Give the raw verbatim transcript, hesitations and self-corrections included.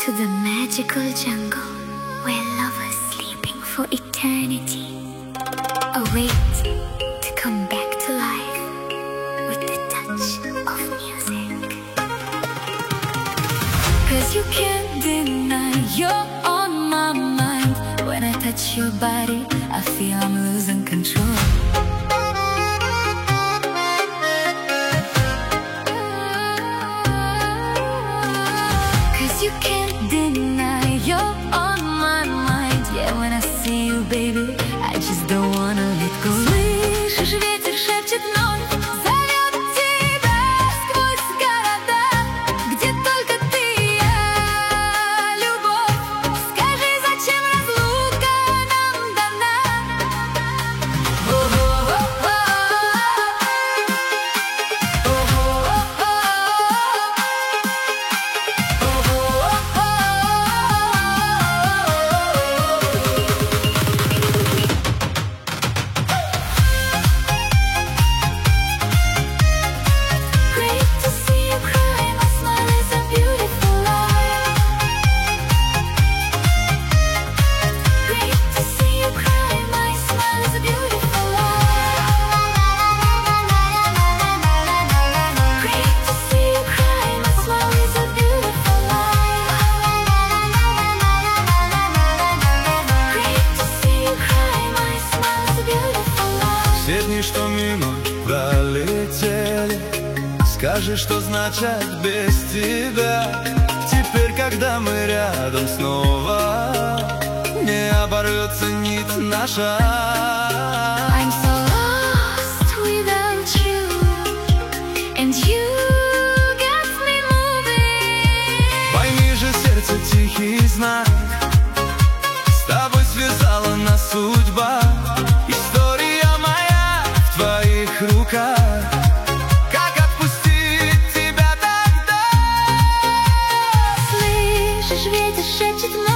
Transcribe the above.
to the magical jungle where lovers sleeping for eternity await to come back to life with the touch of music. Cause you can't deny you're on my mind. When I touch your body, I feel I'm losing control. You can't deny you're on my mind. Yeah, when I see you, baby, I just don't wanna let go. Слышишь, ветер шепчет вновь, зовет тебя сквозь города, где только ты и я, любовь. Скажи, зачем разлука нам дана? Все дни, что мимо пролетели, скажи, что значит без тебя. Теперь, когда мы рядом снова, не оборвется нить наша. I'm so lost without you, and you got me moving. Пойми же, сердце, тихий знак, с тобой связала нас судьба. Руках. Как отпустить тебя тогда? Слышишь, ветер шепчет вновь.